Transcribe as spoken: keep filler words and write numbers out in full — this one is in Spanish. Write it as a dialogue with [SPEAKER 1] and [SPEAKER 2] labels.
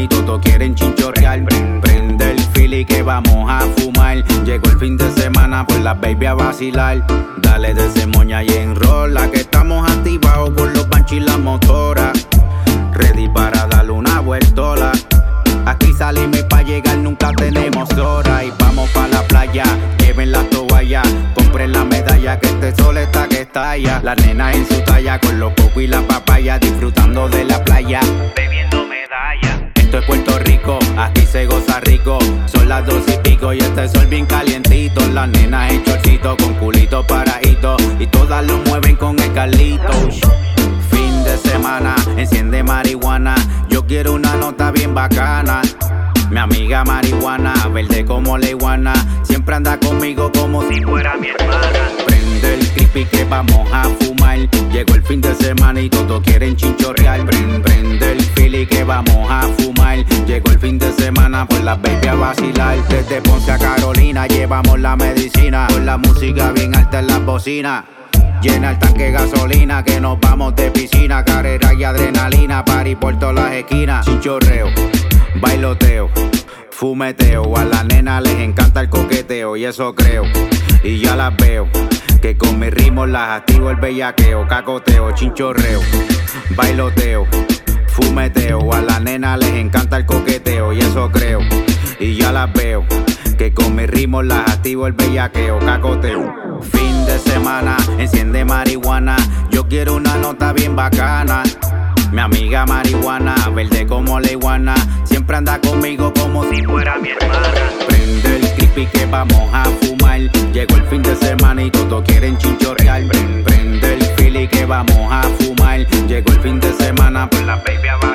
[SPEAKER 1] y todos quieren chinchorrear. Prende el fili que vamos a fumar. Llegó el fin de semana, pues la baby a vacilar. Dale de ese moña y enrola, que estamos activados por los panchos y las motoras. Ready para darle una vueltola. Aquí salimos y pa' llegar nunca tenemos hora. Y vamos pa' la playa, lleven la toalla, compren la medalla que este sol está que estalla. Las nenas en su talla con los cocos y la papaya, disfrutando de la playa, bebiendo medalla. Esto es Puerto Rico, aquí se goza rico. Son las dos y pico y este sol bien calientito. Las nenas en chorcito con culito paradito y todas lo mueven con el Carlito. Fin de semana, enciende marihuana. Yo quiero una nota bien bacana. Mi amiga marihuana, verde como la iguana, siempre anda conmigo como si fuera mi hermana. Prende el creepy que vamos a fumar. Llegó el fin de semana y todos quieren chinchorrear. Prende el fili que vamos a fumar. Llegó el fin de semana, pues la baby a vacilar. Desde Ponce a Carolina llevamos la medicina, con la música bien alta en las bocinas. Llena el tanque de gasolina, que nos vamos de piscina. Carrera y adrenalina, party por todas las esquinas. Chinchorreo, bailoteo, fumeteo. A las nenas les encanta el coqueteo y eso creo, y ya las veo, que con mis ritmos las activo el bellaqueo. Cacoteo, chinchorreo, bailoteo, fumeteo. A las nenas les encanta el coqueteo y eso creo, y ya las veo, que con mis ritmos las activo el bellaqueo. Cacoteo. Fin de semana, enciende marihuana. Yo quiero una nota bien bacana. Mi amiga marihuana, verde como la iguana, siempre anda conmigo como si fuera mi hermana. Prende el creepy que vamos a fumar. Llegó el fin de semana y todos quieren chinchorrear. Prende el fili que vamos a fumar. Llegó el fin de semana, pues la baby va